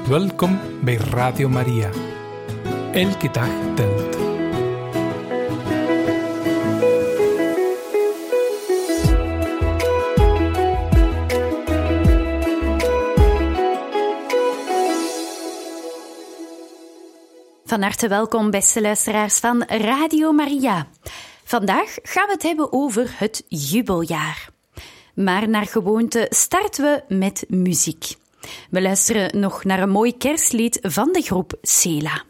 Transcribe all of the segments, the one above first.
Welkom bij Radio Maria. Elke dag telt. Van harte welkom, beste luisteraars van Radio Maria. Vandaag gaan we het hebben over het jubeljaar. Maar naar gewoonte starten we met muziek. We luisteren nog naar een mooi kerstlied van de groep Sela.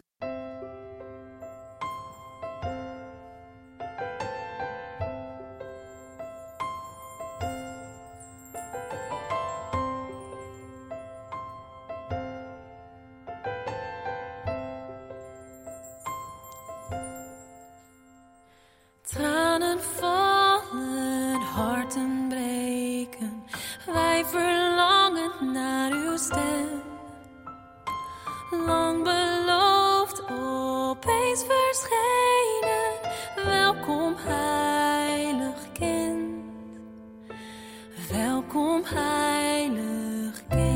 Tranen vallen, harten breken, wij verlangen naar uw stem. Lang beloofd, opeens verschenen, welkom heilig kind, welkom heilig kind.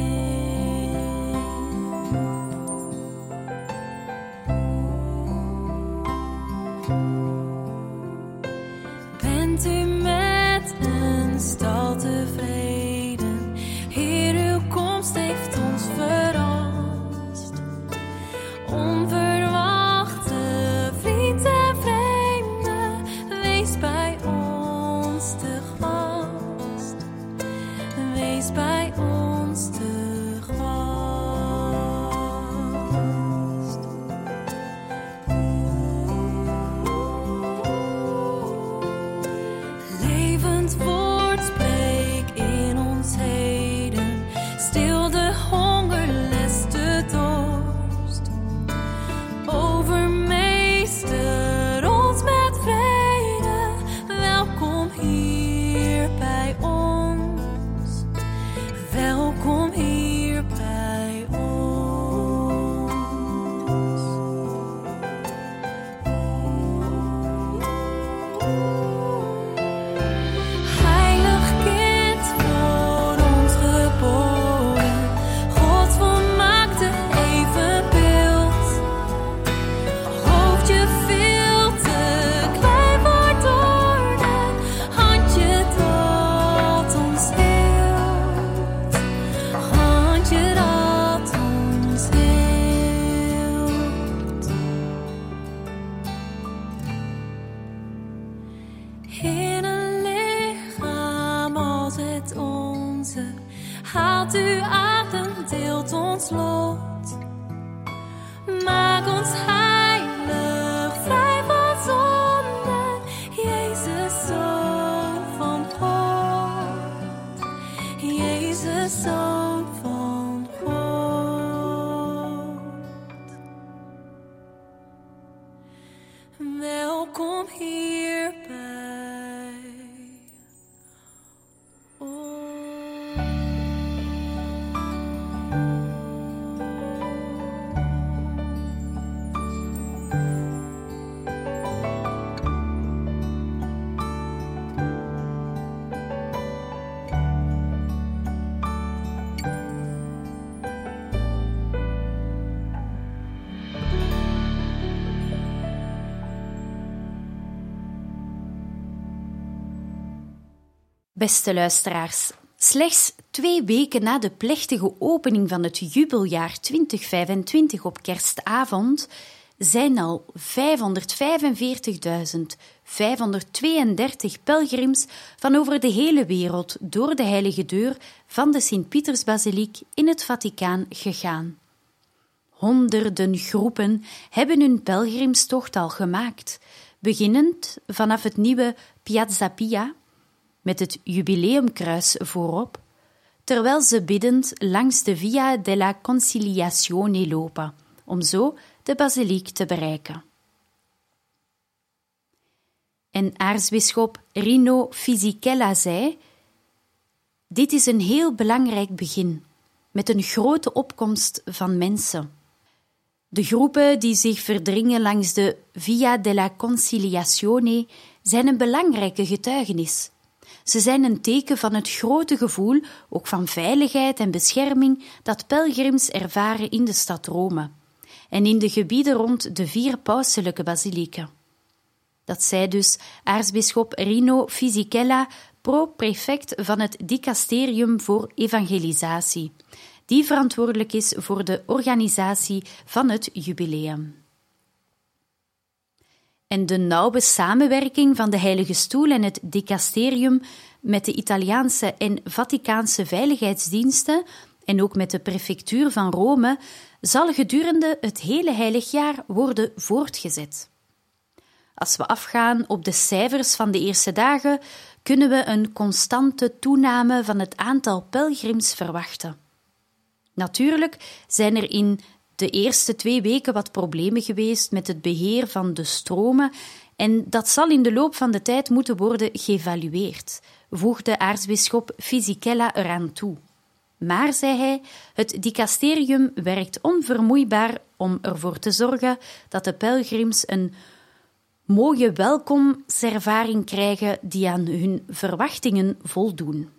Bent u met een stal tevreden? Heer, uw komst heeft ons verrast. Onverwachte vriend en vreemde, wees bij ons te gast. Wees bij ons te gast. Levend woord spreek in ons heden, stil de honger, les de dorst. Overmeester ons met vrede, welkom hier bij ons, welkom hier bij ons. Heilig kind, voor ons geboren, Gods volmaakte evenbeeld. Hoofdje veel te klein voor doornen, handje dat ons heelt, handje dat ons heelt. In een lichaam als het onze, haalt u adem, deelt ons lot. Maak ons heilig, vrij van zonde, Jezus, Zoon van God. Jezus, Zoon van God. Welkom hier bij ons. Beste luisteraars, slechts 2 weken na de plechtige opening van het jubeljaar 2025 op kerstavond zijn al 545.532 pelgrims van over de hele wereld door de heilige deur van de Sint-Pietersbasiliek in het Vaticaan gegaan. Honderden groepen hebben hun pelgrimstocht al gemaakt, beginnend vanaf het nieuwe Piazza Pia, met het jubileumkruis voorop, terwijl ze biddend langs de Via della Conciliazione lopen, om zo de basiliek te bereiken. En aartsbisschop Rino Fisichella zei: dit is een heel belangrijk begin, met een grote opkomst van mensen. De groepen die zich verdringen langs de Via della Conciliazione zijn een belangrijke getuigenis. Ze zijn een teken van het grote gevoel, ook van veiligheid en bescherming, dat pelgrims ervaren in de stad Rome en in de gebieden rond de 4 pauselijke basilieken. Dat zei dus aartsbisschop Rino Fisichella, pro-prefect van het dicasterium voor evangelisatie, die verantwoordelijk is voor de organisatie van het jubileum. En de nauwe samenwerking van de Heilige Stoel en het dicasterium met de Italiaanse en Vaticaanse veiligheidsdiensten en ook met de prefectuur van Rome zal gedurende het hele heilig jaar worden voortgezet. Als we afgaan op de cijfers van de eerste dagen, kunnen we een constante toename van het aantal pelgrims verwachten. Natuurlijk zijn er in de eerste 2 weken wat problemen geweest met het beheer van de stromen en dat zal in de loop van de tijd moeten worden geëvalueerd, voegde aartsbisschop Fisichella eraan toe. Maar, zei hij, het dicasterium werkt onvermoeibaar om ervoor te zorgen dat de pelgrims een mooie welkomstervaring krijgen die aan hun verwachtingen voldoen.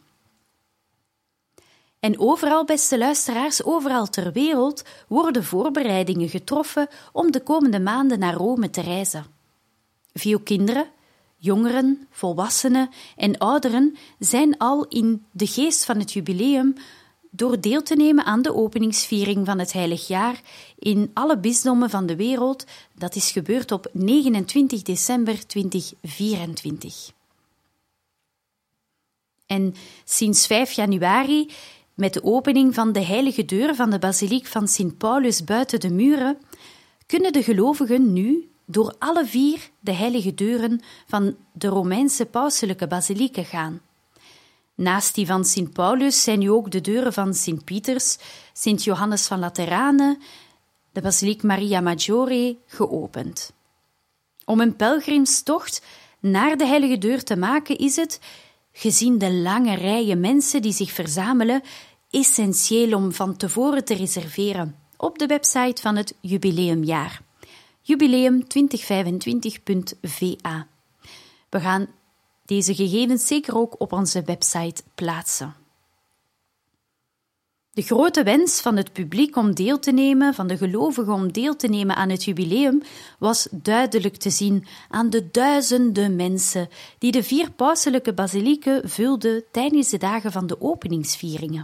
En overal, beste luisteraars, overal ter wereld worden voorbereidingen getroffen om de komende maanden naar Rome te reizen. Veel kinderen, jongeren, volwassenen en ouderen zijn al in de geest van het jubileum door deel te nemen aan de openingsviering van het heilig jaar in alle bisdommen van de wereld. Dat is gebeurd op 29 december 2024. En sinds 5 januari, met de opening van de heilige deur van de basiliek van Sint Paulus buiten de muren, kunnen de gelovigen nu door alle 4 de heilige deuren van de Romeinse pauselijke basilieken gaan. Naast die van Sint Paulus zijn nu ook de deuren van Sint Pieters, Sint Johannes van Laterane, de basiliek Maria Maggiore geopend. Om een pelgrimstocht naar de heilige deur te maken is het, gezien de lange rijen mensen die zich verzamelen, essentieel om van tevoren te reserveren op de website van het jubileumjaar. jubileum2025.va. We gaan deze gegevens zeker ook op onze website plaatsen. De grote wens van het publiek om deel te nemen, van de gelovigen om deel te nemen aan het jubileum, was duidelijk te zien aan de duizenden mensen die de 4 pauselijke basilieken vulden tijdens de dagen van de openingsvieringen.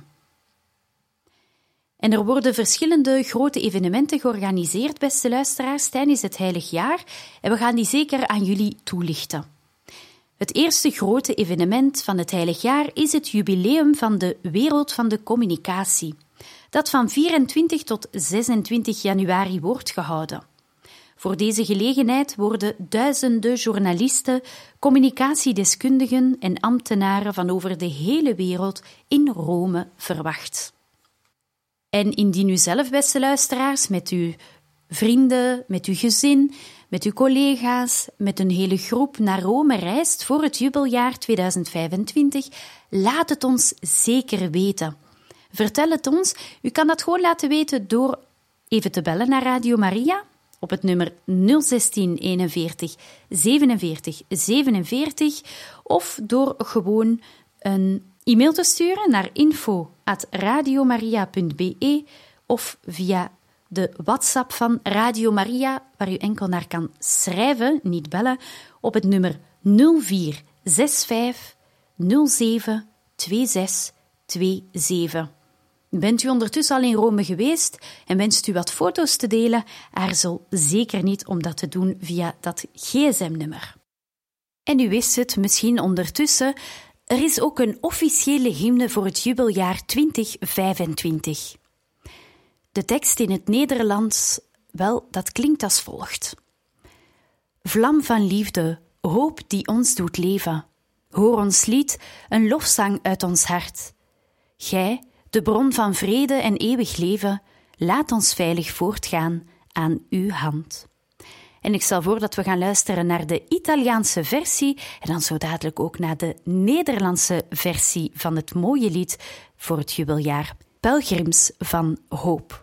En er worden verschillende grote evenementen georganiseerd, beste luisteraars, tijdens het heilig jaar, en we gaan die zeker aan jullie toelichten. Het eerste grote evenement van het heilig jaar is het jubileum van de Wereld van de Communicatie, dat van 24 tot 26 januari wordt gehouden. Voor deze gelegenheid worden duizenden journalisten, communicatiedeskundigen en ambtenaren van over de hele wereld in Rome verwacht. En indien u zelf, beste luisteraars, met uw vrienden, met uw gezin, met uw collega's, met een hele groep naar Rome reist voor het jubeljaar 2025, laat het ons zeker weten. Vertel het ons. U kan dat gewoon laten weten door even te bellen naar Radio Maria op het nummer 016 41 47 47 of door gewoon een e-mail te sturen naar info@radiomaria.be of via de WhatsApp van Radio Maria, waar u enkel naar kan schrijven, niet bellen, op het nummer 0465 07 2627. Bent u ondertussen al in Rome geweest en wenst u wat foto's te delen? Aarzel zeker niet om dat te doen via dat gsm-nummer. En u wist het misschien ondertussen, er is ook een officiële hymne voor het jubeljaar 2025. De tekst in het Nederlands, wel, dat klinkt als volgt. Vlam van liefde, hoop die ons doet leven. Hoor ons lied, een lofzang uit ons hart. Gij, de bron van vrede en eeuwig leven, laat ons veilig voortgaan aan uw hand. En ik stel voor dat we gaan luisteren naar de Italiaanse versie en dan zo dadelijk ook naar de Nederlandse versie van het mooie lied voor het jubeljaar Pelgrims van Hoop.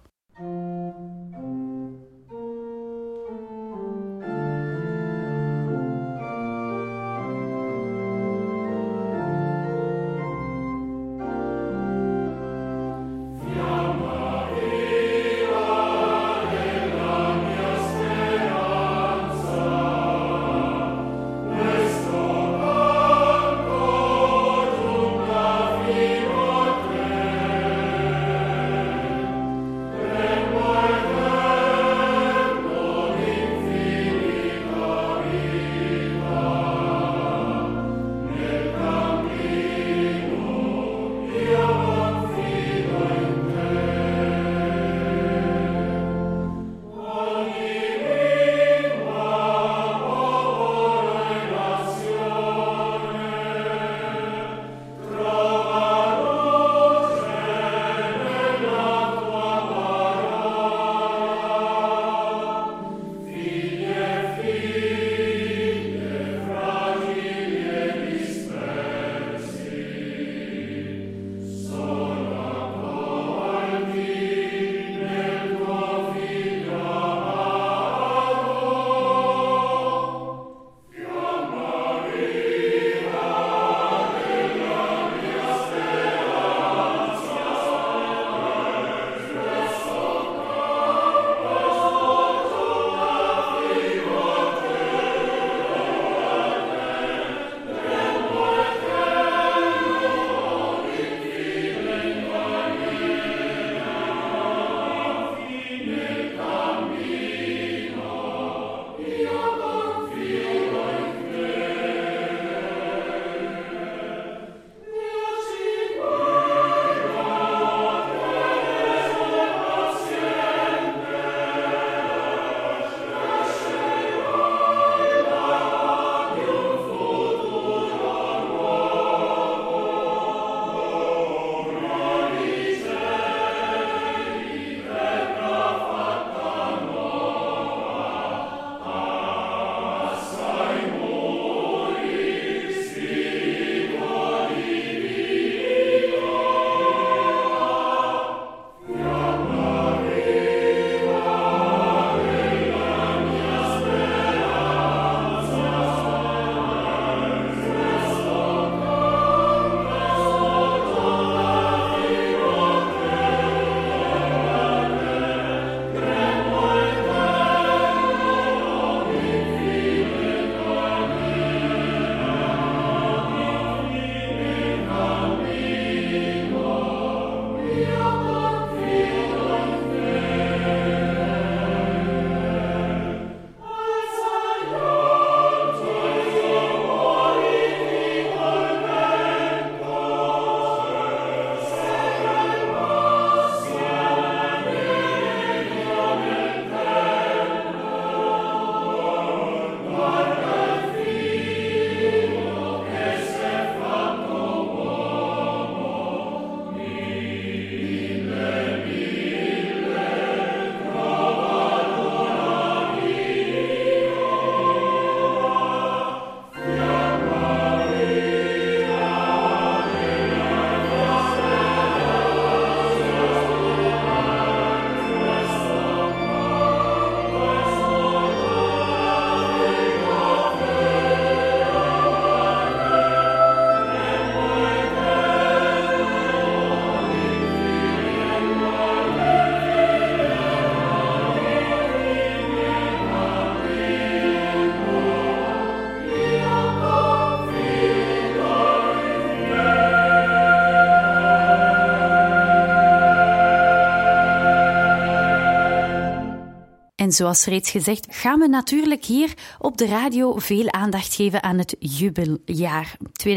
En zoals reeds gezegd, gaan we natuurlijk hier op de radio veel aandacht geven aan het jubeljaar.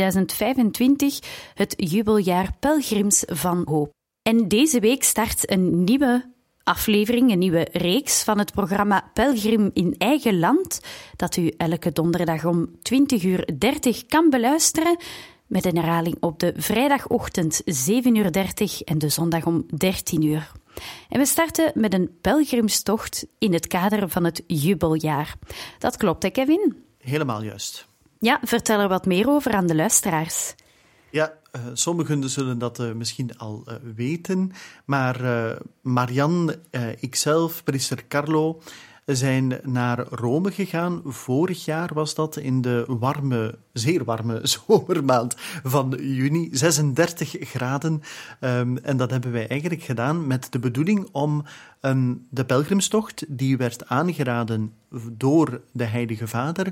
2025, het jubeljaar Pelgrims van Hoop. En deze week start een nieuwe aflevering, een nieuwe reeks van het programma Pelgrim in eigen land, dat u elke donderdag om 20:30 kan beluisteren, met een herhaling op de vrijdagochtend 7:30 en de zondag om 13:00. En we starten met een pelgrimstocht in het kader van het jubeljaar. Dat klopt, hè, Kevin? Helemaal juist. Ja, vertel er wat meer over aan de luisteraars. Ja, sommigen zullen dat misschien al weten, maar Marianne, ikzelf, priester Carlo, zijn naar Rome gegaan. Vorig jaar was dat in de zeer warme zomermaand van juni, 36 graden. En dat hebben wij eigenlijk gedaan met de bedoeling om de pelgrimstocht, die werd aangeraden door de Heilige Vader,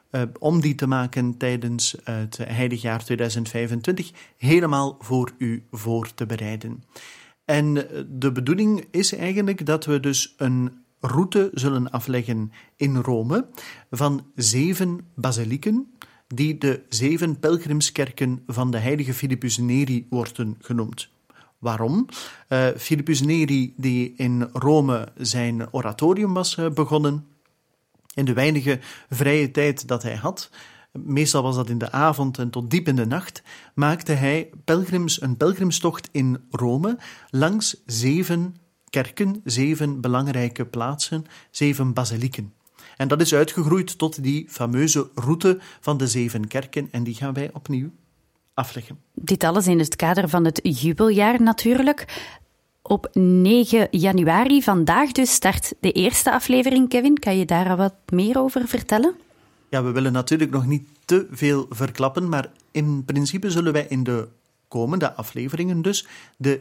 om die te maken tijdens het heiligjaar 2025, helemaal voor u voor te bereiden. En de bedoeling is eigenlijk dat we dus een route zullen afleggen in Rome van 7 basilieken, die de 7 pelgrimskerken van de heilige Philippus Neri worden genoemd. Waarom? Philippus Neri, die in Rome zijn oratorium was begonnen, in de weinige vrije tijd dat hij had, meestal was dat in de avond en tot diep in de nacht, maakte hij een pelgrimstocht in Rome langs 7 kerken, 7 belangrijke plaatsen, 7 basilieken. En dat is uitgegroeid tot die fameuze route van de 7 kerken en die gaan wij opnieuw afleggen. Dit alles in het kader van het jubeljaar natuurlijk. Op 9 januari, vandaag dus, start de eerste aflevering. Kevin, kan je daar wat meer over vertellen? Ja, we willen natuurlijk nog niet te veel verklappen, maar in principe zullen wij in de komende afleveringen dus de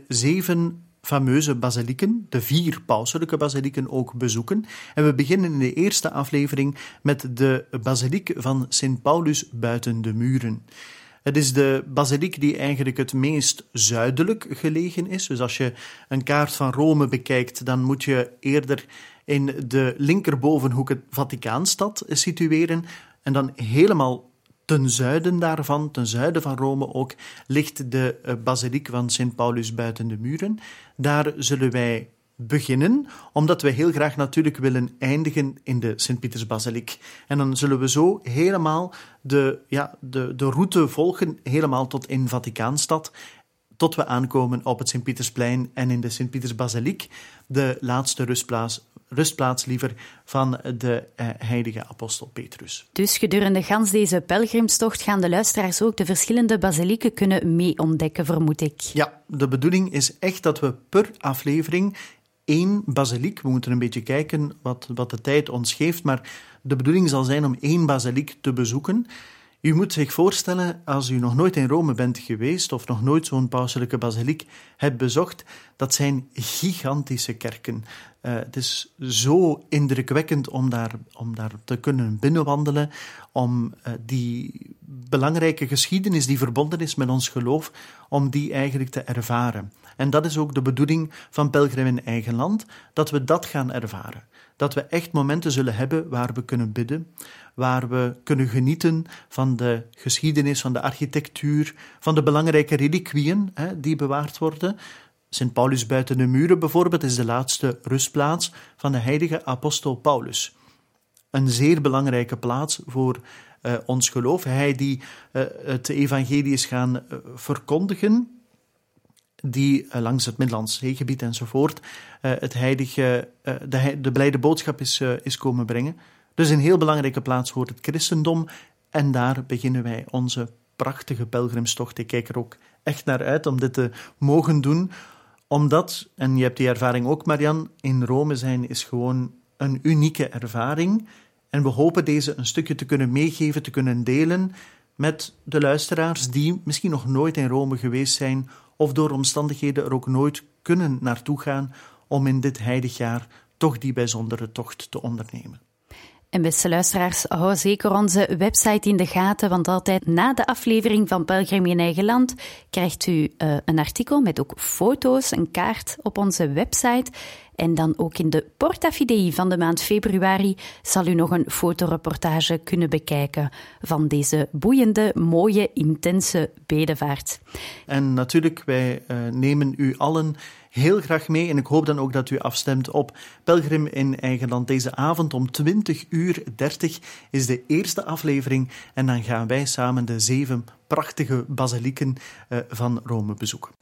7 fameuze basilieken, de 4 pauselijke basilieken ook bezoeken. En we beginnen in de eerste aflevering met de basiliek van Sint Paulus buiten de muren. Het is de basiliek die eigenlijk het meest zuidelijk gelegen is. Dus als je een kaart van Rome bekijkt, dan moet je eerder in de linkerbovenhoek het Vaticaanstad situeren. En dan helemaal ten zuiden daarvan, ten zuiden van Rome ook, ligt de basiliek van Sint Paulus buiten de muren. Daar zullen wij beginnen, omdat we heel graag natuurlijk willen eindigen in de Sint-Pietersbasiliek. En dan zullen we zo helemaal de route volgen, helemaal tot in Vaticaanstad, tot we aankomen op het Sint-Pietersplein en in de Sint-Pietersbasiliek, de laatste rustplaats liever van de heilige apostel Petrus. Dus gedurende gans deze pelgrimstocht gaan de luisteraars ook de verschillende basilieken kunnen mee ontdekken, vermoed ik. Ja, de bedoeling is echt dat we per aflevering 1 basiliek, we moeten een beetje kijken wat de tijd ons geeft, maar de bedoeling zal zijn om 1 basiliek te bezoeken. U moet zich voorstellen, als u nog nooit in Rome bent geweest of nog nooit zo'n pauselijke basiliek hebt bezocht, dat zijn gigantische kerken. Het is zo indrukwekkend om daar te kunnen binnenwandelen, om die belangrijke geschiedenis die verbonden is met ons geloof, om die eigenlijk te ervaren. En dat is ook de bedoeling van Pelgrim in eigen land, dat we dat gaan ervaren. Dat we echt momenten zullen hebben waar we kunnen bidden, waar we kunnen genieten van de geschiedenis, van de architectuur, van de belangrijke reliquieën die bewaard worden. Sint Paulus buiten de muren bijvoorbeeld is de laatste rustplaats van de heilige apostel Paulus. Een zeer belangrijke plaats voor ons geloof. Hij die het evangelie is gaan verkondigen, die langs het Middellandse Zeegebied enzovoort de blijde boodschap is komen brengen. Dus een heel belangrijke plaats voor het christendom. En daar beginnen wij onze prachtige pelgrimstocht. Ik kijk er ook echt naar uit om dit te mogen doen. Omdat, en je hebt die ervaring ook, Marianne, in Rome zijn is gewoon een unieke ervaring. En we hopen deze een stukje te kunnen meegeven, te kunnen delen met de luisteraars die misschien nog nooit in Rome geweest zijn of door omstandigheden er ook nooit kunnen naartoe gaan om in dit heilig jaar toch die bijzondere tocht te ondernemen. En beste luisteraars, hou zeker onze website in de gaten, want altijd na de aflevering van Pelgrim in eigen land krijgt u een artikel met ook foto's, een kaart op onze website. En dan ook in de Porta Fidei van de maand februari zal u nog een fotoreportage kunnen bekijken van deze boeiende, mooie, intense bedevaart. En natuurlijk, wij nemen u allen heel graag mee en ik hoop dan ook dat u afstemt op Pelgrim in Eigen Land. Deze avond om 20:30 is de eerste aflevering en dan gaan wij samen de 7 prachtige basilieken van Rome bezoeken.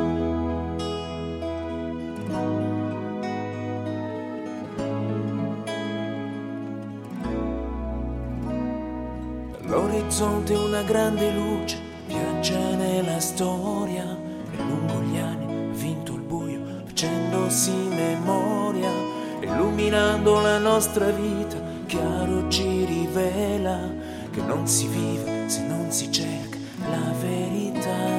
L'orizzonte una grande luce viaggia nella storia e lungo gli anni ha vinto il buio facendosi memoria, illuminando la nostra vita chiaro ci rivela che non si vive se non si cerca la verità.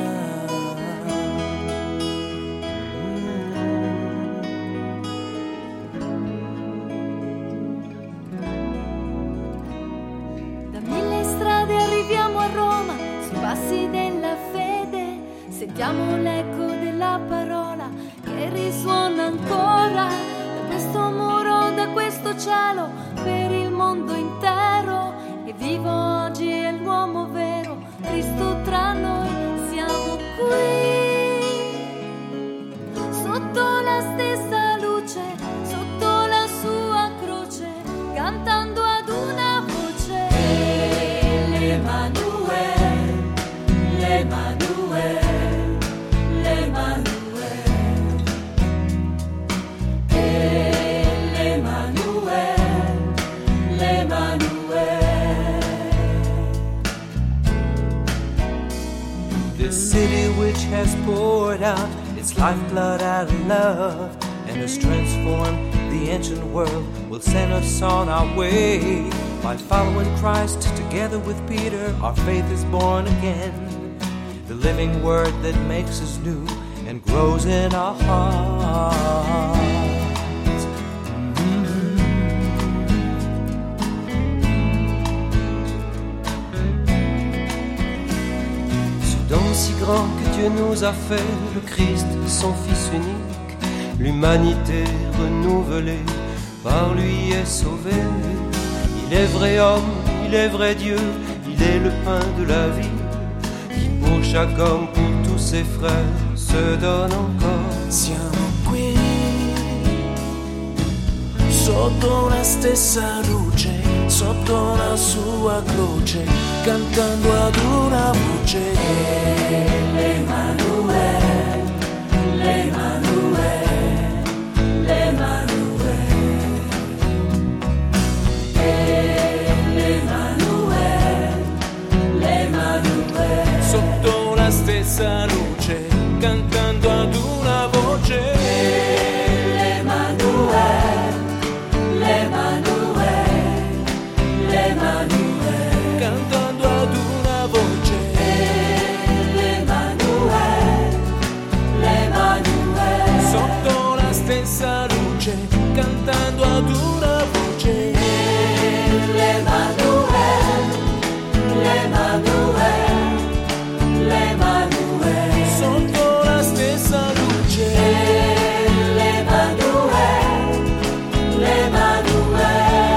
Passi della fede, sentiamo l'eco della parola che risuona ancora da questo muro, da questo cielo, per il mondo intero. E vivo oggi è l'uomo vero, Cristo tra noi, siamo qui, sotto la stessa luce, sotto la sua croce, cantando ad una voce. L'Emanuele, l'Emanuele, l'Emanuele, l'Emanuele, l'Emanuele. The city which has poured out its lifeblood out of love and has transformed the ancient world will send us on our way. By following Christ together with Peter, our faith is born again. The living word that makes us new and grows in our hearts. Ce don si grand que Dieu nous a fait, le Christ, son Fils unique, l'humanité renouvelée, par lui est sauvée. Il est vrai homme, il est vrai Dieu, il est le pain de la vie. Pour chaque homme, pour tous ses frères, se donne encore. Siamo qui, sotto la stessa luce, sotto la sua croce, cantando ad una voce. L'Emanuele, l'Emanuele, l'Emanuele, l'Emanuele, l'Emanuele. Sotto la stessa luce, cantando ad una voce. L'Emanuele, l'Emanuele, l'Emanuele. Cantando ad una voce. L'Emanuele, l'Emanuele. Sotto la stessa luce, cantando ad una voce. L'Emanuele, l'Emanuele. L'Emanuele, sotto la stessa luce. L'Emanuele, l'Emanuele.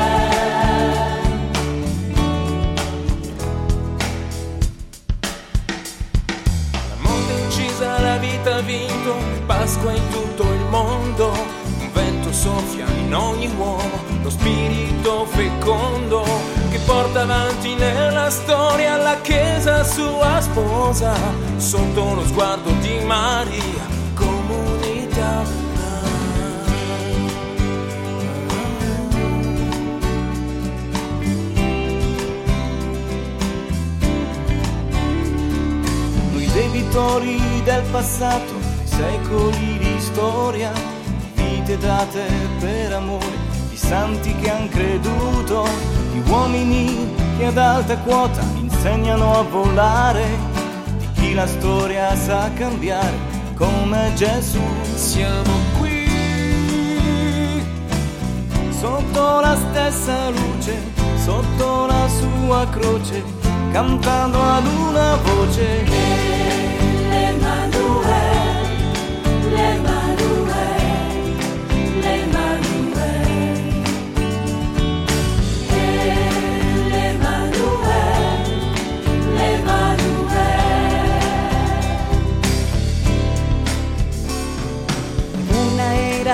La morte uccisa, la vita ha vinto, Pasqua in tutto il mondo. Un vento soffia in ogni uomo, lo spirito fecondo che porta avanti nella storia la Chiesa sua sposa, sotto lo sguardo di Maria, comunità. Noi debitori del passato, secoli di storia, vite date per amore, di santi che han creduto, di uomini che ad alta quota insegnano a volare, di chi la storia sa cambiare come Gesù. Siamo qui, sotto la stessa luce, sotto la sua croce, cantando ad una voce. L'Emanuele, l'Emanuele, l'Emanuele.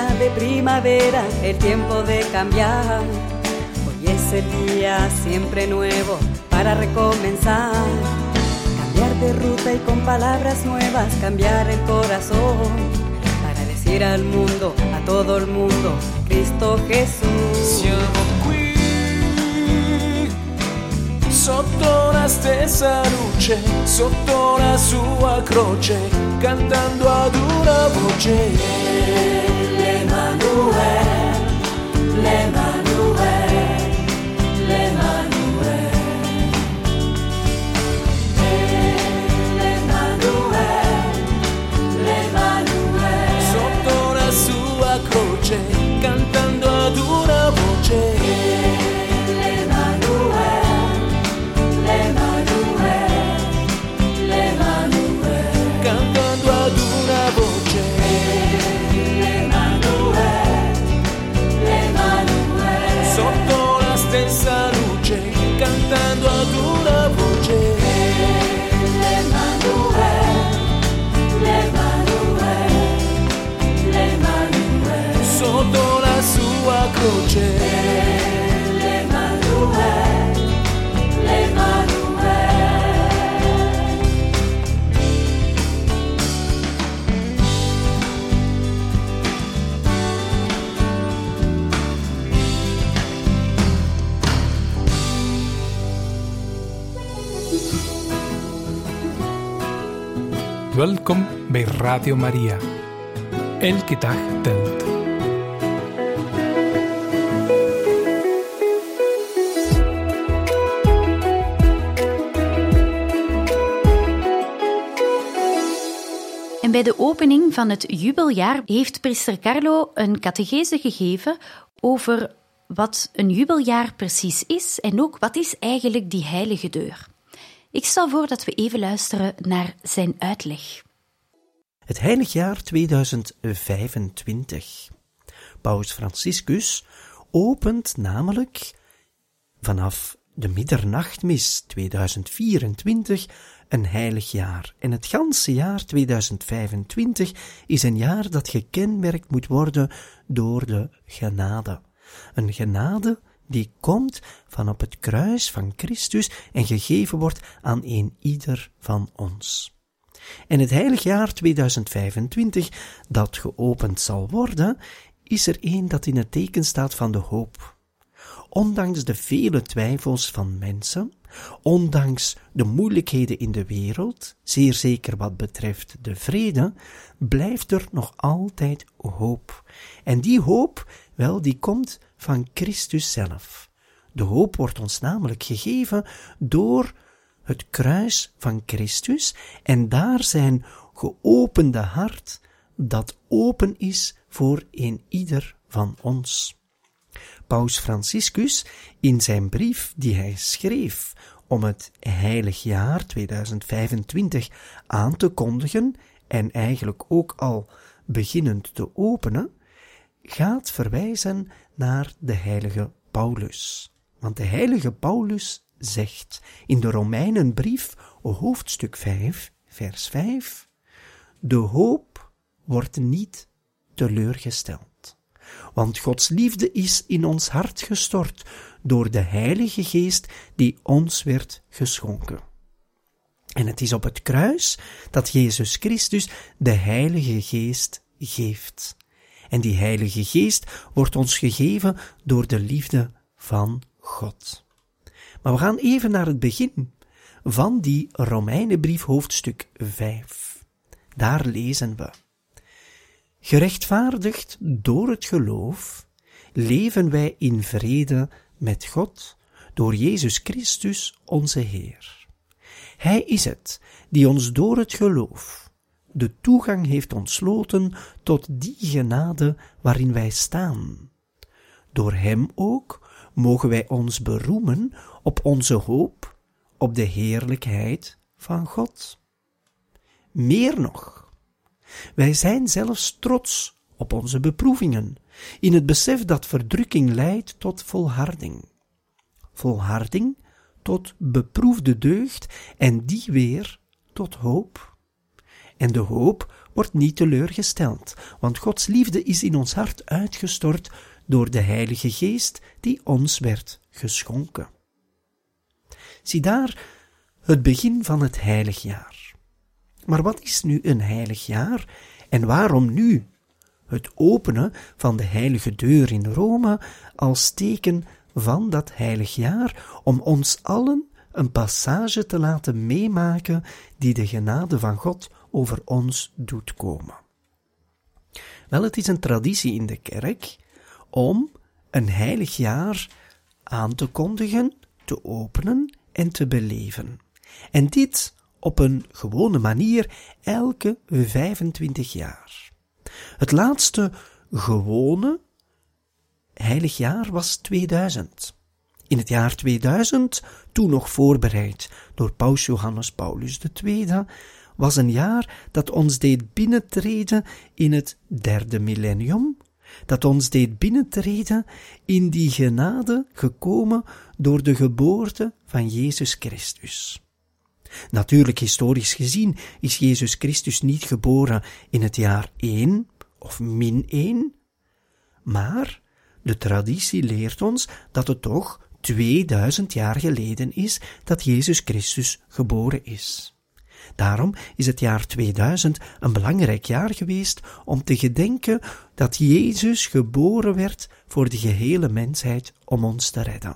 día de primavera, el tiempo de cambiar. Hoy es el día siempre nuevo para recomenzar. Cambiar de ruta y con palabras nuevas cambiar el corazón. Para decir al mundo, a todo el mundo, Cristo Gesù. Siamo qui sotto la stessa luce, sotto la sua croce, cantando ad una voce. L'Emanuel, l'Emanuel, l'Emanuel, l'Emanuel, l'Emanuel. Sotto la sua croce, cantando ad una voce. Stessa luce, cantando ad una voce. L'Emanuel, l'Emanuel, l'Emanuel. Sotto la sua croce. L'Emanuel, l'Emanuel. Welkom bij Radio Maria. Elke dag telt. En bij de opening van het jubeljaar heeft priester Carlo een catechese gegeven over wat een jubeljaar precies is en ook wat is eigenlijk die heilige deur. Ik stel voor dat we even luisteren naar zijn uitleg. Het heilig jaar 2025. Paus Franciscus opent namelijk vanaf de middernachtmis 2024 een heilig jaar. En het ganse jaar 2025 is een jaar dat gekenmerkt moet worden door de genade. Een genade die komt van op het kruis van Christus en gegeven wordt aan een ieder van ons. En het heilig jaar 2025, dat geopend zal worden, is er een dat in het teken staat van de hoop. Ondanks de vele twijfels van mensen, ondanks de moeilijkheden in de wereld, zeer zeker wat betreft de vrede, blijft er nog altijd hoop. En die hoop, wel, die komt van Christus zelf. De hoop wordt ons namelijk gegeven door het kruis van Christus en daar zijn geopende hart dat open is voor een ieder van ons. Paus Franciscus, in zijn brief die hij schreef om het heilig jaar 2025 aan te kondigen en eigenlijk ook al beginnend te openen, gaat verwijzen naar de heilige Paulus. Want de heilige Paulus zegt in de Romeinenbrief, hoofdstuk 5, vers 5, de hoop wordt niet teleurgesteld. Want Gods liefde is in ons hart gestort door de Heilige Geest die ons werd geschonken. En het is op het kruis dat Jezus Christus de Heilige Geest geeft. En die Heilige Geest wordt ons gegeven door de liefde van God. Maar we gaan even naar het begin van die Romeinenbrief hoofdstuk 5. Daar lezen we: gerechtvaardigd door het geloof leven wij in vrede met God door Jezus Christus onze Heer. Hij is het die ons door het geloof de toegang heeft ontsloten tot die genade waarin wij staan. Door hem ook mogen wij ons beroemen op onze hoop, op de heerlijkheid van God. Meer nog, wij zijn zelfs trots op onze beproevingen, in het besef dat verdrukking leidt tot volharding. Volharding tot beproefde deugd en die weer tot hoop. En de hoop wordt niet teleurgesteld, want Gods liefde is in ons hart uitgestort door de Heilige Geest die ons werd geschonken. Zie daar het begin van het heilig jaar. Maar wat is nu een heilig jaar en waarom nu? Het openen van de heilige deur in Rome als teken van dat heilig jaar om ons allen een passage te laten meemaken die de genade van God over ons doet komen. Wel, het is een traditie in de kerk om een heilig jaar aan te kondigen, te openen en te beleven. En dit op een gewone manier elke 25 jaar. Het laatste gewone heilig jaar was 2000. In het jaar 2000, toen nog voorbereid door paus Johannes Paulus II, was een jaar dat ons deed binnentreden in het 3e millennium, dat ons deed binnentreden in die genade gekomen door de geboorte van Jezus Christus. Natuurlijk, historisch gezien, is Jezus Christus niet geboren in het jaar 1 of -1, maar de traditie leert ons dat het toch 2000 jaar geleden is dat Jezus Christus geboren is. Daarom is het jaar 2000 een belangrijk jaar geweest om te gedenken dat Jezus geboren werd voor de gehele mensheid om ons te redden.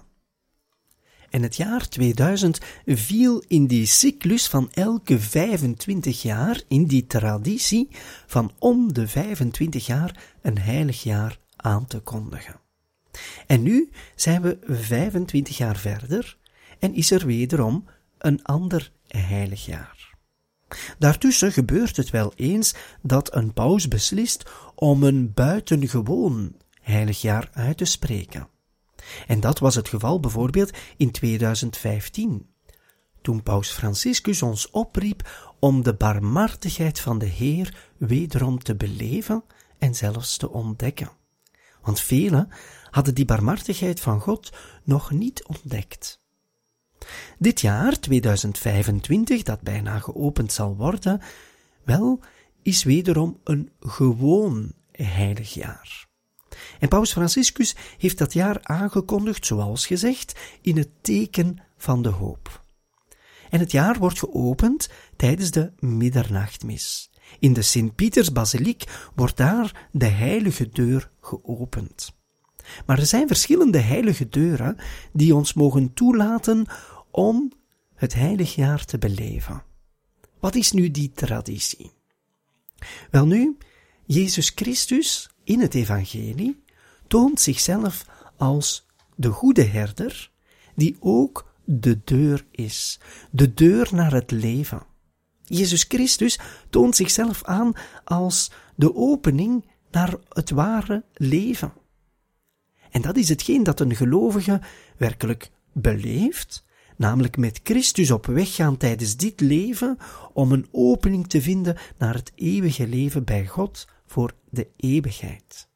En het jaar 2000 viel in die cyclus van elke 25 jaar, in die traditie van om de 25 jaar een heilig jaar aan te kondigen. En nu zijn we 25 jaar verder en is er wederom een ander heilig jaar. Daartussen gebeurt het wel eens dat een paus beslist om een buitengewoon heilig jaar uit te spreken. En dat was het geval bijvoorbeeld in 2015, toen paus Franciscus ons opriep om de barmhartigheid van de Heer wederom te beleven en zelfs te ontdekken. Want velen hadden die barmhartigheid van God nog niet ontdekt. Dit jaar, 2025, dat bijna geopend zal worden, wel, is wederom een gewoon heilig jaar. En paus Franciscus heeft dat jaar aangekondigd, zoals gezegd, in het teken van de hoop. En het jaar wordt geopend tijdens de middernachtmis. In de Sint-Pietersbasiliek wordt daar de heilige deur geopend. Maar er zijn verschillende heilige deuren die ons mogen toelaten om het heilig jaar te beleven. Wat is nu die traditie? Welnu, Jezus Christus in het evangelie toont zichzelf als de goede herder, die ook de deur is, de deur naar het leven. Jezus Christus toont zichzelf aan als de opening naar het ware leven. En dat is hetgeen dat een gelovige werkelijk beleeft, namelijk met Christus op weg gaan tijdens dit leven om een opening te vinden naar het eeuwige leven bij God voor de eeuwigheid.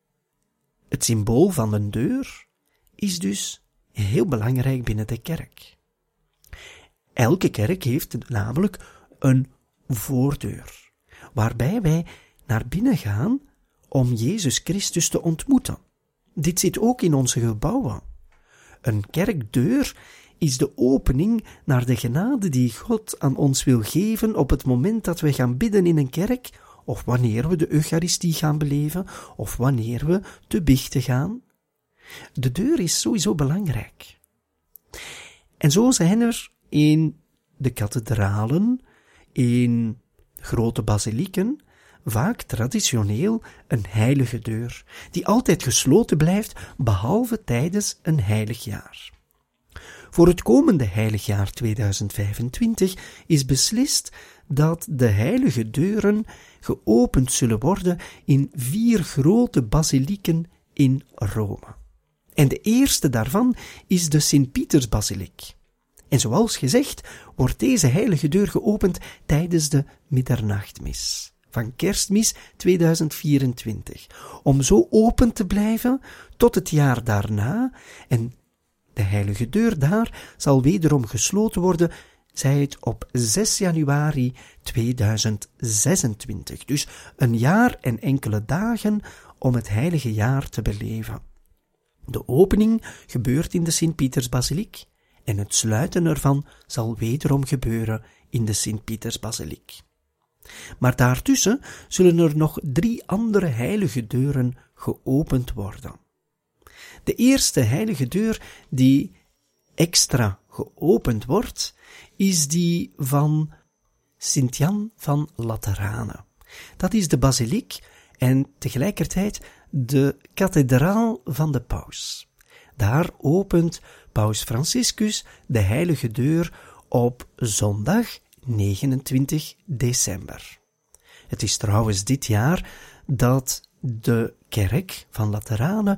Het symbool van een deur is dus heel belangrijk binnen de kerk. Elke kerk heeft namelijk een voordeur, waarbij wij naar binnen gaan om Jezus Christus te ontmoeten. Dit zit ook in onze gebouwen. Een kerkdeur is de opening naar de genade die God aan ons wil geven op het moment dat we gaan bidden in een kerk, of wanneer we de Eucharistie gaan beleven, of wanneer we te biechten gaan. De deur is sowieso belangrijk. En zo zijn er in de kathedralen, in grote basilieken, vaak traditioneel een heilige deur, die altijd gesloten blijft, behalve tijdens een heilig jaar. Voor het komende heilig jaar 2025 is beslist dat de heilige deuren geopend zullen worden in 4 grote basilieken in Rome. En de eerste daarvan is de Sint-Pietersbasiliek. En zoals gezegd wordt deze heilige deur geopend tijdens de middernachtmis van Kerstmis 2024, om zo open te blijven tot het jaar daarna, en de heilige deur daar zal wederom gesloten worden zij het op 6 januari 2026. Dus een jaar en enkele dagen om het heilige jaar te beleven. De opening gebeurt in de Sint-Pietersbasiliek en het sluiten ervan zal wederom gebeuren in de Sint-Pietersbasiliek. Maar daartussen zullen er nog 3 andere heilige deuren geopend worden. De eerste heilige deur die extra geopend wordt, is die van Sint-Jan van Lateranen. Dat is de basiliek en tegelijkertijd de kathedraal van de paus. Daar opent paus Franciscus de heilige deur op zondag 29 december. Het is trouwens dit jaar dat de kerk van Lateranen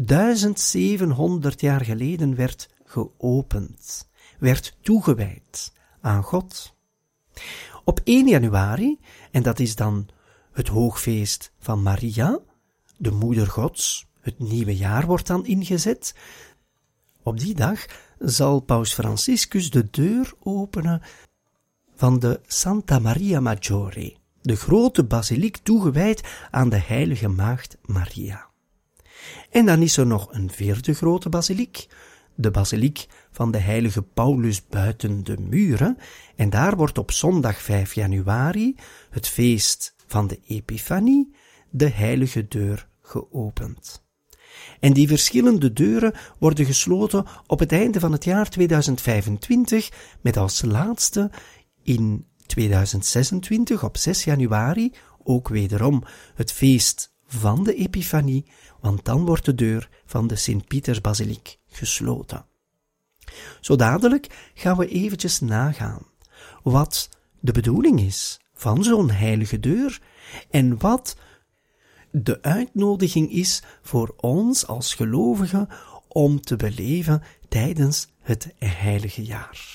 1700 jaar geleden werd geopend, werd toegewijd aan God. Op 1 januari, en dat is dan het hoogfeest van Maria, de moeder Gods, het nieuwe jaar wordt dan ingezet. Op die dag zal paus Franciscus de deur openen van de Santa Maria Maggiore, de grote basiliek toegewijd aan de heilige maagd Maria. En dan is er nog een 4e grote basiliek, de basiliek van de heilige Paulus buiten de muren, en daar wordt op zondag 5 januari, het feest van de Epifanie, de heilige deur geopend. En die verschillende deuren worden gesloten op het einde van het jaar 2025, met als laatste in 2026 op 6 januari ook wederom het feest van de Epifanie, want dan wordt de deur van de Sint-Pietersbasiliek gesloten. Zo dadelijk gaan we eventjes nagaan wat de bedoeling is van zo'n heilige deur en wat de uitnodiging is voor ons als gelovigen om te beleven tijdens het heilige jaar.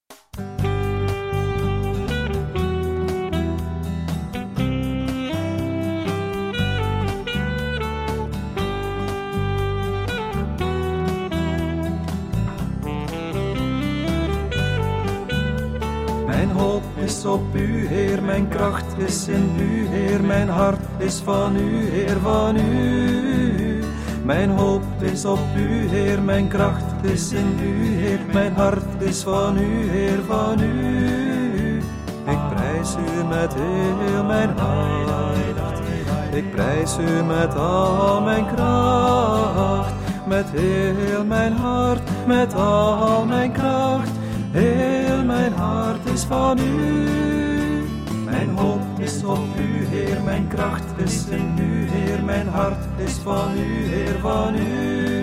Mijn hoop is op u, Heer, mijn kracht is in u, Heer, mijn hart is van u, Heer, van u. Mijn hoop is op u, Heer, mijn kracht is in u, Heer, mijn hart is van u, Heer, van u. Ik prijs u met heel mijn hart, ik prijs u met al mijn kracht, met heel mijn hart, met al mijn kracht. Heel mijn hart is van u, mijn hoop is op u, Heer, mijn kracht is in u, Heer, mijn hart is van u, Heer, van u.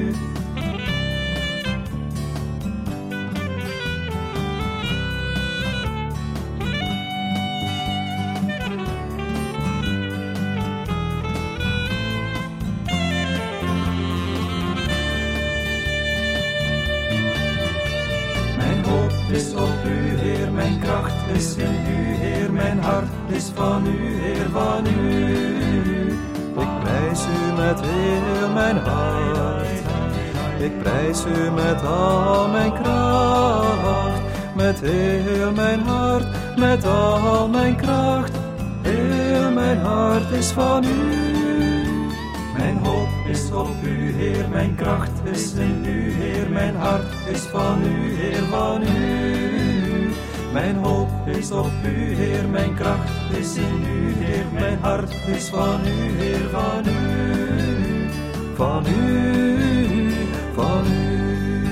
Is op u, Heer, mijn kracht is in u, Heer, mijn hart is van u, Heer, van u. Ik prijs u met heel mijn hart, ik prijs u met al mijn kracht, met heel mijn hart, met al mijn kracht. Heel mijn hart is van u, mijn hoop is op u, Heer, mijn kracht is in u, Heer, mijn hart is van u, Heer, van u. Mijn hoop is op u, Heer, mijn kracht is in u, Heer, mijn hart is van u, Heer, van u. Van u, van u.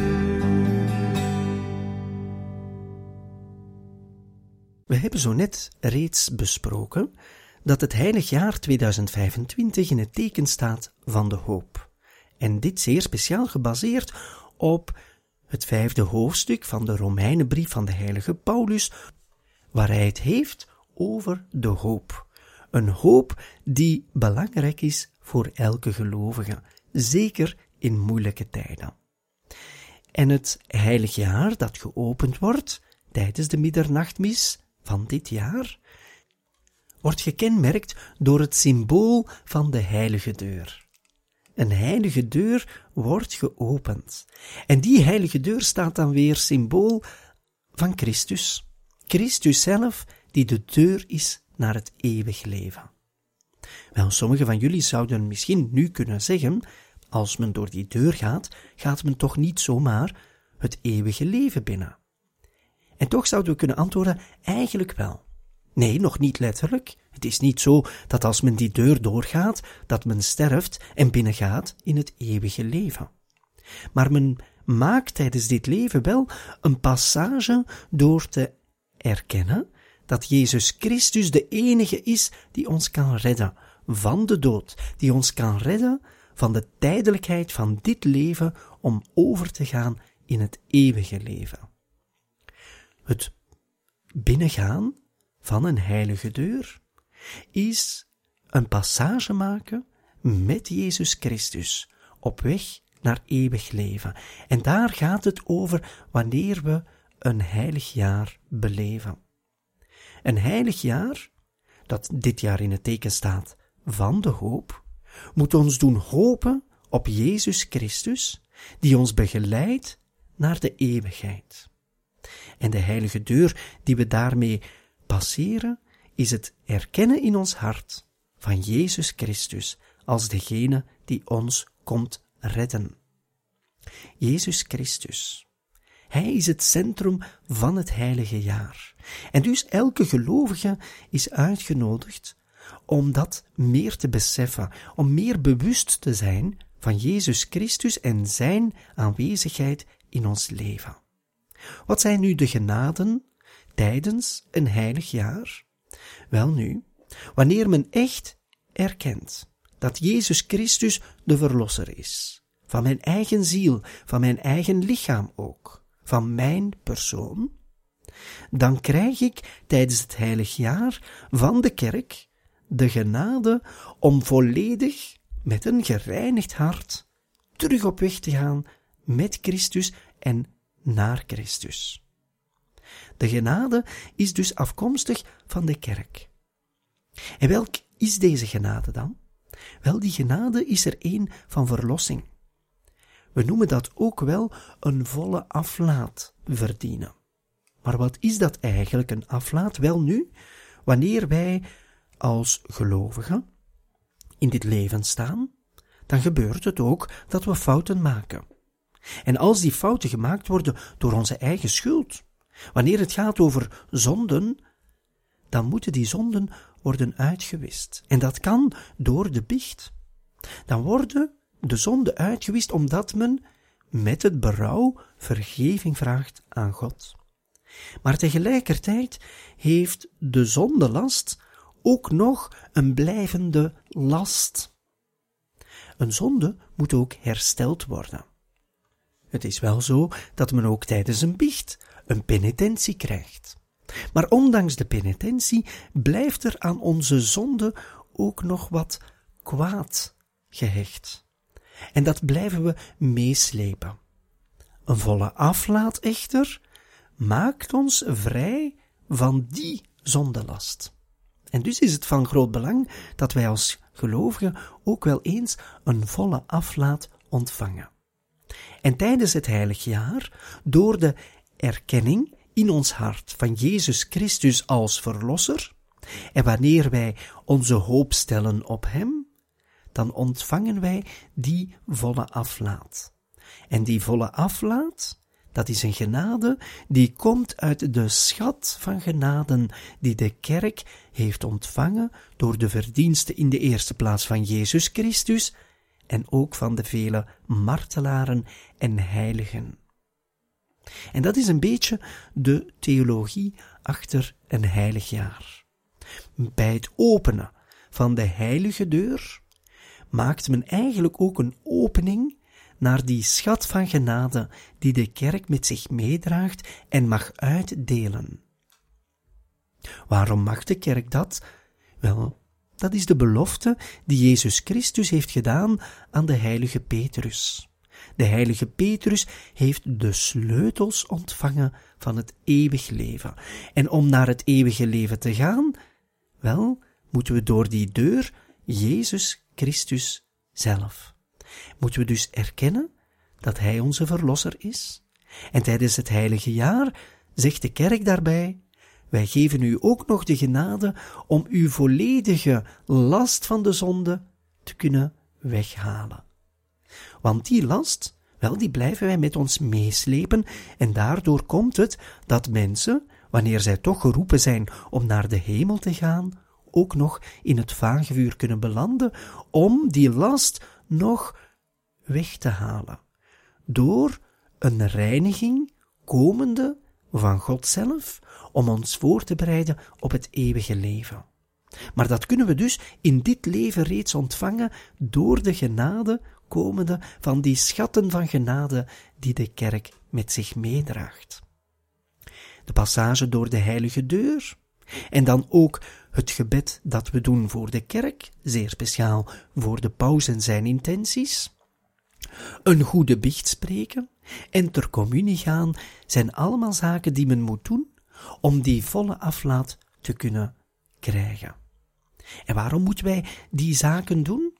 We hebben zo net reeds besproken dat het heilig jaar 2025 in het teken staat van de hoop. En dit zeer speciaal gebaseerd op het 5e hoofdstuk van de Romeinenbrief van de heilige Paulus, waar hij het heeft over de hoop. Een hoop die belangrijk is voor elke gelovige, zeker in moeilijke tijden. En het heilig jaar dat geopend wordt tijdens de middernachtmis van dit jaar, wordt gekenmerkt door het symbool van de heilige deur. Een heilige deur wordt geopend. En die heilige deur staat dan weer symbool van Christus. Christus zelf, die de deur is naar het eeuwig leven. Wel, sommigen van jullie zouden misschien nu kunnen zeggen, als men door die deur gaat, gaat men toch niet zomaar het eeuwige leven binnen. En toch zouden we kunnen antwoorden, eigenlijk wel. Nee, nog niet letterlijk. Het is niet zo dat als men die deur doorgaat, dat men sterft en binnengaat in het eeuwige leven. Maar men maakt tijdens dit leven wel een passage door te erkennen dat Jezus Christus de enige is die ons kan redden van de dood, die ons kan redden van de tijdelijkheid van dit leven om over te gaan in het eeuwige leven. Het binnengaan van een heilige deur is een passage maken met Jezus Christus op weg naar eeuwig leven. En daar gaat het over wanneer we een heilig jaar beleven. Een heilig jaar, dat dit jaar in het teken staat van de hoop, moet ons doen hopen op Jezus Christus, die ons begeleidt naar de eeuwigheid. En de heilige deur die we daarmee passeren, is het erkennen in ons hart van Jezus Christus als degene die ons komt redden. Jezus Christus. Hij is het centrum van het heilige jaar. En dus elke gelovige is uitgenodigd om dat meer te beseffen, om meer bewust te zijn van Jezus Christus en zijn aanwezigheid in ons leven. Wat zijn nu de genaden tijdens een heilig jaar? Welnu, wanneer men echt erkent dat Jezus Christus de verlosser is, van mijn eigen ziel, van mijn eigen lichaam ook, van mijn persoon, dan krijg ik tijdens het heilig jaar van de kerk de genade om volledig met een gereinigd hart terug op weg te gaan met Christus en naar Christus. De genade is dus afkomstig van de kerk. En welk is deze genade dan? Wel, die genade is er een van verlossing. We noemen dat ook wel een volle aflaat verdienen. Maar wat is dat eigenlijk, een aflaat? Wel nu, wanneer wij als gelovigen in dit leven staan, dan gebeurt het ook dat we fouten maken. En als die fouten gemaakt worden door onze eigen schuld, wanneer het gaat over zonden, dan moeten die zonden worden uitgewist. En dat kan door de biecht. Dan worden de zonden uitgewist omdat men met het berouw vergeving vraagt aan God. Maar tegelijkertijd heeft de zondelast ook nog een blijvende last. Een zonde moet ook hersteld worden. Het is wel zo dat men ook tijdens een biecht een penitentie krijgt. Maar ondanks de penitentie blijft er aan onze zonde ook nog wat kwaad gehecht. En dat blijven we meeslepen. Een volle aflaat echter maakt ons vrij van die zondelast. En dus is het van groot belang dat wij als gelovigen ook wel eens een volle aflaat ontvangen. En tijdens het heilig jaar, door de erkenning in ons hart van Jezus Christus als verlosser, en wanneer wij onze hoop stellen op Hem, dan ontvangen wij die volle aflaat. En die volle aflaat, dat is een genade die komt uit de schat van genaden die de kerk heeft ontvangen door de verdiensten in de eerste plaats van Jezus Christus en ook van de vele martelaren en heiligen. En dat is een beetje de theologie achter een heilig jaar. Bij het openen van de heilige deur maakt men eigenlijk ook een opening naar die schat van genade die de kerk met zich meedraagt en mag uitdelen. Waarom mag de kerk dat? Wel, dat is de belofte die Jezus Christus heeft gedaan aan de heilige Petrus. De heilige Petrus heeft de sleutels ontvangen van het eeuwig leven. En om naar het eeuwige leven te gaan, wel, moeten we door die deur Jezus Christus zelf. Moeten we dus erkennen dat Hij onze verlosser is. En tijdens het heilige jaar zegt de kerk daarbij: wij geven u ook nog de genade om uw volledige last van de zonde te kunnen weghalen. Want die last, wel, die blijven wij met ons meeslepen en daardoor komt het dat mensen, wanneer zij toch geroepen zijn om naar de hemel te gaan, ook nog in het vagevuur kunnen belanden om die last nog weg te halen. Door een reiniging komende van God zelf, om ons voor te bereiden op het eeuwige leven. Maar dat kunnen we dus in dit leven reeds ontvangen door de genade komende van die schatten van genade die de kerk met zich meedraagt. De passage door de heilige deur en dan ook het gebed dat we doen voor de kerk, zeer speciaal voor de paus en zijn intenties, een goede biecht spreken en ter communie gaan zijn allemaal zaken die men moet doen om die volle aflaat te kunnen krijgen. En waarom moeten wij die zaken doen?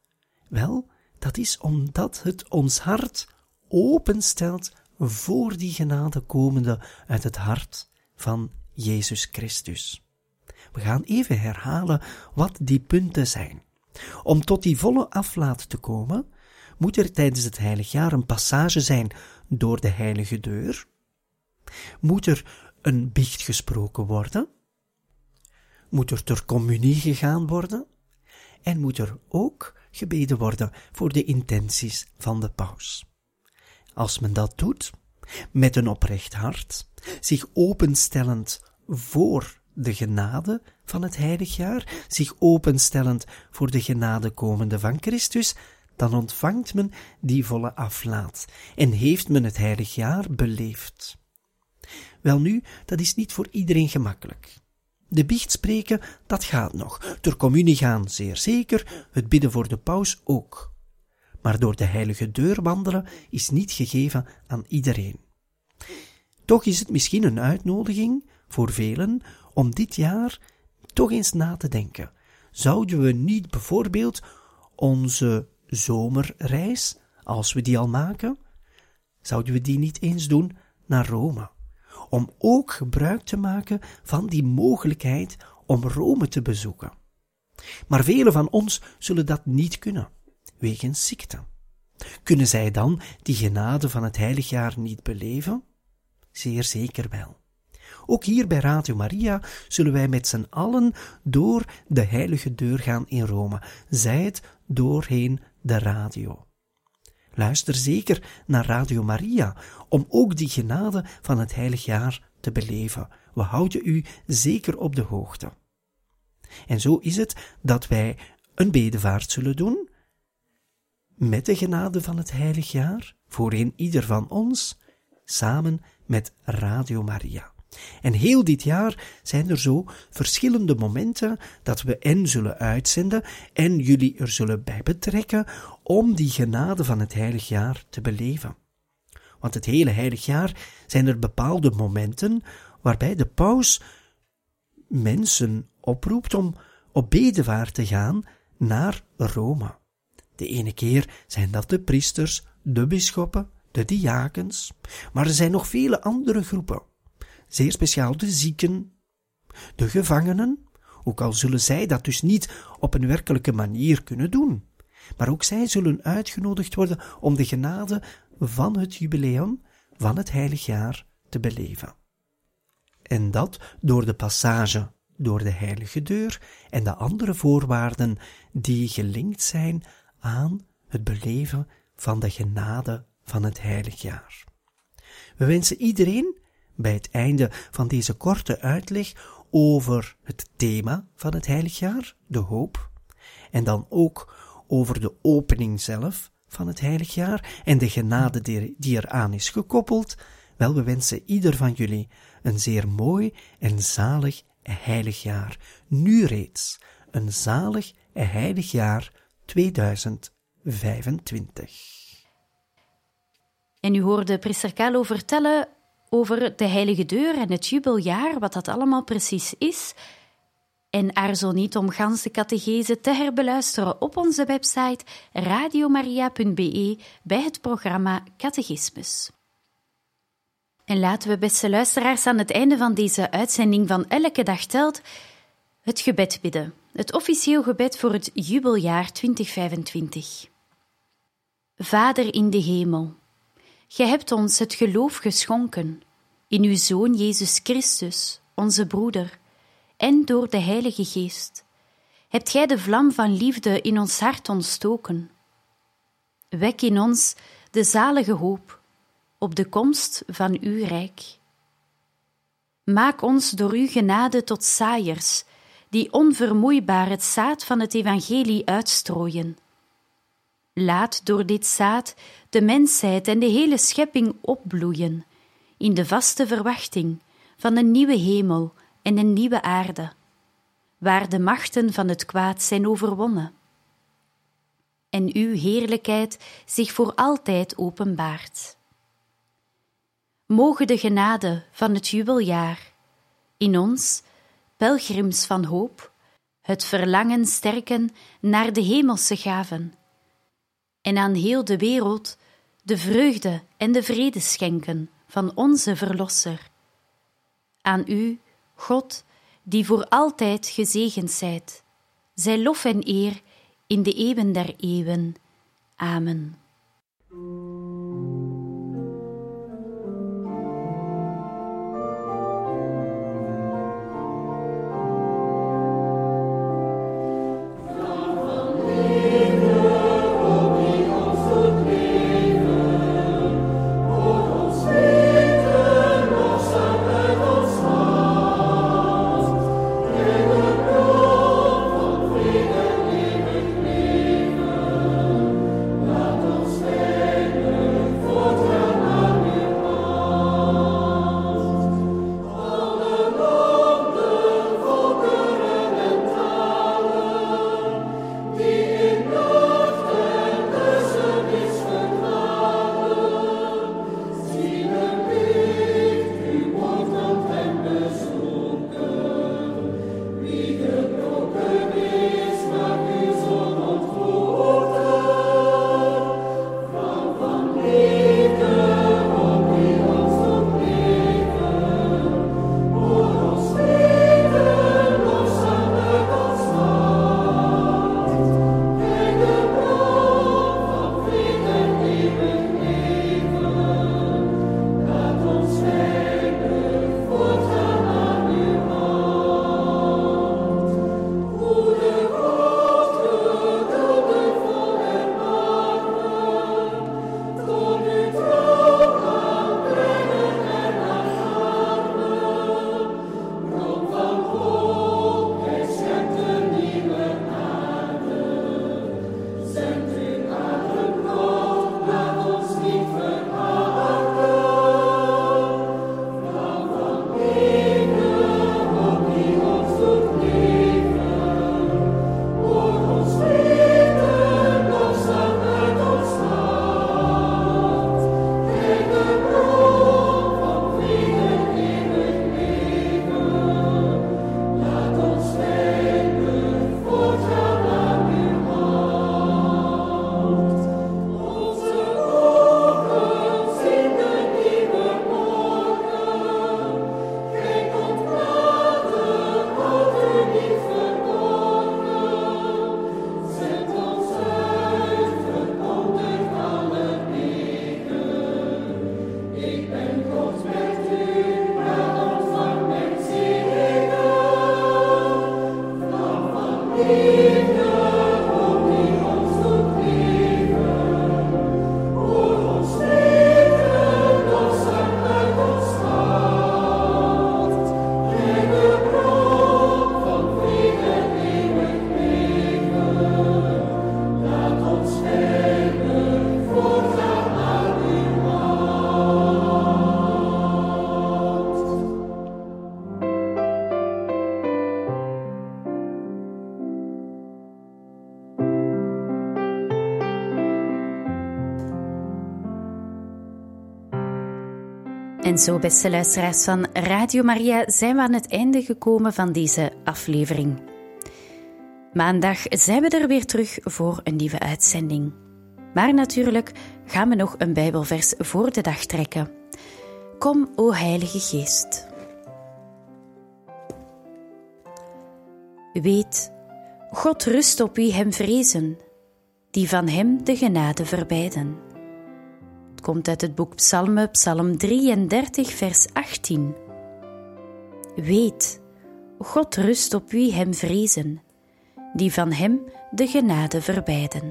Wel, dat is omdat het ons hart openstelt voor die genade komende uit het hart van Jezus Christus. We gaan even herhalen wat die punten zijn. Om tot die volle aflaat te komen, moet er tijdens het heilig jaar een passage zijn door de heilige deur? Moet er een biecht gesproken worden? Moet er ter communie gegaan worden? En moet er ook gebeden worden voor de intenties van de paus? Als men dat doet, met een oprecht hart, zich openstellend voor de genade van het heilig jaar, zich openstellend voor de genade komende van Christus, dan ontvangt men die volle aflaat en heeft men het heilig jaar beleefd. Welnu, dat is niet voor iedereen gemakkelijk. De biecht spreken, dat gaat nog. Ter communie gaan, zeer zeker. Het bidden voor de paus ook. Maar door de heilige deur wandelen is niet gegeven aan iedereen. Toch is het misschien een uitnodiging voor velen om dit jaar toch eens na te denken. Zouden we niet bijvoorbeeld onze zomerreis, als we die al maken, zouden we die niet eens doen naar Rome? Om ook gebruik te maken van die mogelijkheid om Rome te bezoeken. Maar velen van ons zullen dat niet kunnen, wegens ziekte. Kunnen zij dan die genade van het heilig jaar niet beleven? Zeer zeker wel. Ook hier bij Radio Maria zullen wij met z'n allen door de heilige deur gaan in Rome, zij het doorheen de radio. Luister zeker naar Radio Maria, om ook die genade van het heilig jaar te beleven. We houden u zeker op de hoogte. En zo is het dat wij een bedevaart zullen doen, met de genade van het heilig jaar, voorheen ieder van ons, samen met Radio Maria. En heel dit jaar zijn er zo verschillende momenten dat we en zullen uitzenden en jullie er zullen bij betrekken om die genade van het heilig jaar te beleven. Want het hele heilig jaar zijn er bepaalde momenten waarbij de paus mensen oproept om op bedevaart te gaan naar Rome. De ene keer zijn dat de priesters, de bisschoppen, de diakens, maar er zijn nog vele andere groepen. Zeer speciaal de zieken, de gevangenen, ook al zullen zij dat dus niet op een werkelijke manier kunnen doen. Maar ook zij zullen uitgenodigd worden om de genade van het jubileum van het heilig jaar te beleven. En dat door de passage door de heilige deur en de andere voorwaarden die gelinkt zijn aan het beleven van de genade van het heilig jaar. We wensen iedereen bij het einde van deze korte uitleg over het thema van het heilig jaar, de hoop, en dan ook over de opening zelf van het heilig jaar en de genade die eraan is gekoppeld, wel, we wensen ieder van jullie een zeer mooi en zalig heilig jaar. Nu reeds een zalig heilig jaar 2025. En u hoorde priester Carlo vertellen over de heilige deur en het jubeljaar, wat dat allemaal precies is. En aarzel niet om gans de catechese te herbeluisteren op onze website radiomaria.be bij het programma Catechismus. En laten we, beste luisteraars, aan het einde van deze uitzending van Elke Dag Telt het gebed bidden. Het officieel gebed voor het jubeljaar 2025. Vader in de hemel, Gij hebt ons het geloof geschonken in uw Zoon Jezus Christus, onze broeder, en door de Heilige Geest hebt Gij de vlam van liefde in ons hart ontstoken. Wek in ons de zalige hoop op de komst van uw rijk. Maak ons door uw genade tot zaaiers, die onvermoeibaar het zaad van het evangelie uitstrooien. Laat door dit zaad de mensheid en de hele schepping opbloeien, in de vaste verwachting van een nieuwe hemel en een nieuwe aarde, waar de machten van het kwaad zijn overwonnen. En uw heerlijkheid zich voor altijd openbaart. Mogen de genade van het jubeljaar in ons, pelgrims van hoop, het verlangen sterken naar de hemelse gaven, en aan heel de wereld de vreugde en de vrede schenken van onze Verlosser. Aan u, God, die voor altijd gezegend zijt, zij lof en eer in de eeuwen der eeuwen. Amen. En zo, beste luisteraars van Radio Maria, zijn we aan het einde gekomen van deze aflevering. Maandag zijn we er weer terug voor een nieuwe uitzending. Maar natuurlijk gaan we nog een Bijbelvers voor de dag trekken. Kom, o Heilige Geest. Weet, God rust op wie hem vrezen, die van hem de genade verbijden. Het komt uit het boek Psalmen, Psalm 33, vers 18. Weet, God rust op wie hem vrezen, die van hem de genade verbijden.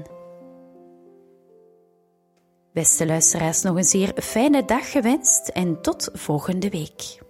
Beste luisteraars, nog een zeer fijne dag gewenst en tot volgende week.